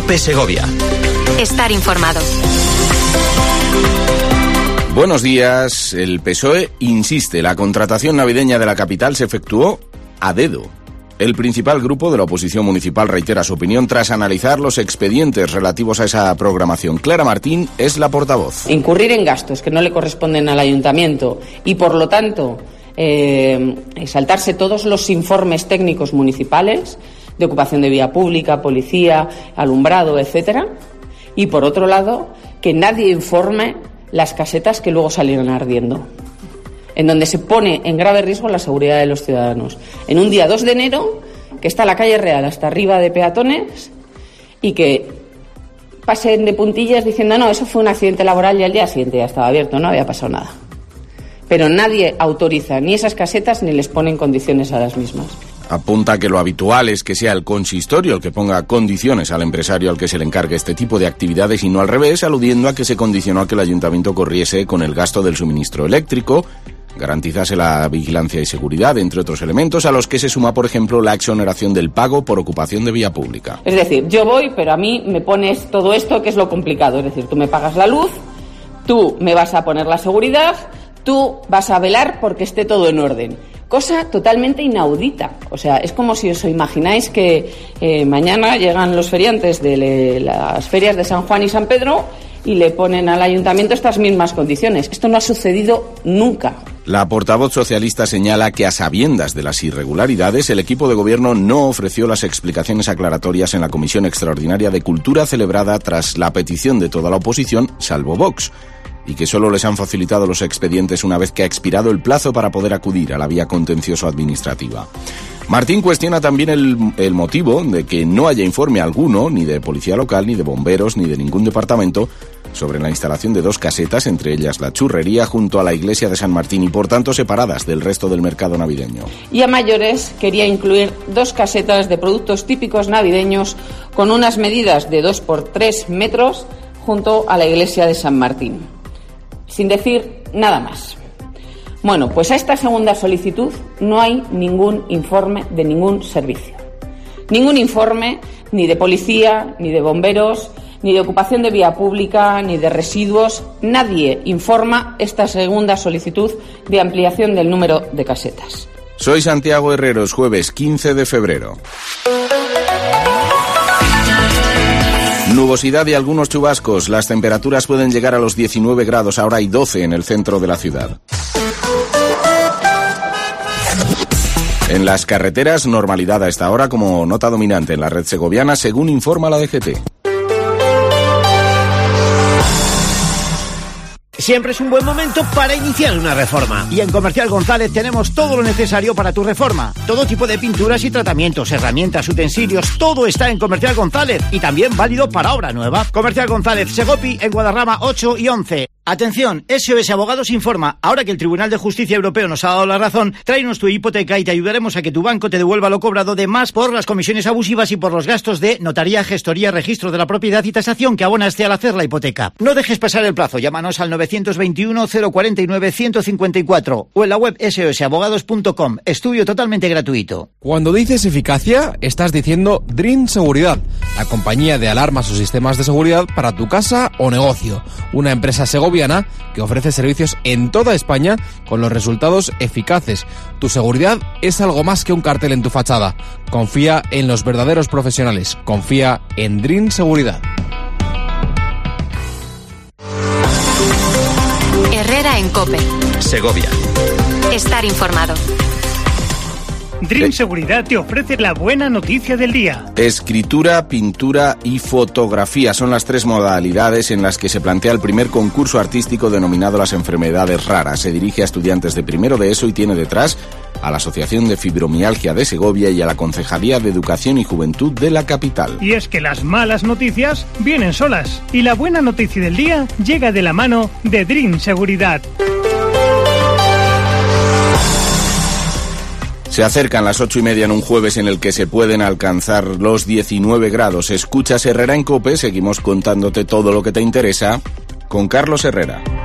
COPE Segovia. Estar informado. Buenos días. El PSOE insiste, la contratación navideña de la capital se efectuó a dedo. El principal grupo de la oposición municipal reitera su opinión tras analizar los expedientes relativos a esa programación. Clara Martín es la portavoz. Incurrir en gastos que no le corresponden al ayuntamiento y, por lo tanto, saltarse todos los informes técnicos municipales de ocupación de vía pública, policía, alumbrado, etcétera. Y, por otro lado, que nadie informe las casetas que luego salieron ardiendo, en donde se pone en grave riesgo la seguridad de los ciudadanos. En un día 2 de enero, que está la calle Real hasta arriba de peatones y que pasen de puntillas diciendo no, eso fue un accidente laboral y al día siguiente ya estaba abierto, no había pasado nada. Pero nadie autoriza ni esas casetas ni les pone en condiciones a las mismas. Apunta que lo habitual es que sea el consistorio el que ponga condiciones al empresario al que se le encargue este tipo de actividades y no al revés, aludiendo a que se condicionó a que el ayuntamiento corriese con el gasto del suministro eléctrico, garantizase la vigilancia y seguridad, entre otros elementos, a los que se suma, por ejemplo, la exoneración del pago por ocupación de vía pública. Es decir, yo voy, pero a mí me pones todo esto que es lo complicado. Es decir, tú me pagas la luz, tú me vas a poner la seguridad, tú vas a velar porque esté todo en orden. Cosa totalmente inaudita. O sea, es como si os imagináis que mañana llegan los feriantes de las ferias de San Juan y San Pedro y le ponen al ayuntamiento estas mismas condiciones. Esto no ha sucedido nunca. La portavoz socialista señala que a sabiendas de las irregularidades, el equipo de gobierno no ofreció las explicaciones aclaratorias en la Comisión Extraordinaria de Cultura celebrada tras la petición de toda la oposición, salvo Vox, y que solo les han facilitado los expedientes una vez que ha expirado el plazo para poder acudir a la vía contencioso-administrativa. Martín cuestiona también el motivo de que no haya informe alguno, ni de policía local, ni de bomberos, ni de ningún departamento, sobre la instalación de 2 casetas, entre ellas la churrería, junto a la iglesia de San Martín y, por tanto, separadas del resto del mercado navideño. Y a mayores quería incluir 2 casetas de productos típicos navideños con unas medidas de 2 por 3 metros junto a la iglesia de San Martín, sin decir nada más. Bueno, pues a esta segunda solicitud no hay ningún informe de ningún servicio. Ningún informe ni de policía, ni de bomberos, ni de ocupación de vía pública, ni de residuos. Nadie informa esta segunda solicitud de ampliación del número de casetas. Soy Santiago Herrero, es jueves 15 de febrero. Nubosidad y algunos chubascos. Las temperaturas pueden llegar a los 19 grados, ahora hay 12 en el centro de la ciudad. En las carreteras, normalidad a esta hora como nota dominante en la red segoviana, según informa la DGT. Siempre es un buen momento para iniciar una reforma. Y en Comercial González tenemos todo lo necesario para tu reforma. Todo tipo de pinturas y tratamientos, herramientas, utensilios, todo está en Comercial González. Y también válido para obra nueva. Comercial González, Segopi, en Guadarrama 8 y 11. Atención, SOS Abogados informa, ahora que el Tribunal de Justicia Europeo nos ha dado la razón, tráenos tu hipoteca y te ayudaremos a que tu banco te devuelva lo cobrado de más por las comisiones abusivas y por los gastos de notaría, gestoría, registro de la propiedad y tasación que abonaste al hacer la hipoteca. No dejes pasar el plazo, llámanos al 921 049 154 o en la web sosabogados.com. Estudio totalmente gratuito. Cuando dices eficacia, estás diciendo Dream Seguridad, la compañía de alarmas o sistemas de seguridad para tu casa o negocio. Una empresa segoviana que ofrece servicios en toda España con los resultados eficaces. Tu seguridad es algo más que un cartel en tu fachada. Confía en los verdaderos profesionales. Confía en Dream Seguridad. Herrera en COPE. Segovia. Estar informado. Dream Seguridad te ofrece la buena noticia del día. Escritura, pintura y fotografía son las 3 modalidades en las que se plantea el primer concurso artístico denominado Las Enfermedades Raras. Se dirige a estudiantes de primero de ESO y tiene detrás a la Asociación de Fibromialgia de Segovia y a la Concejalía de Educación y Juventud de la capital. Y es que las malas noticias vienen solas y la buena noticia del día llega de la mano de Dream Seguridad. Se acercan las 8:30 en un jueves en el que se pueden alcanzar los 19 grados. Escuchas Herrera en COPE, seguimos contándote todo lo que te interesa con Carlos Herrera.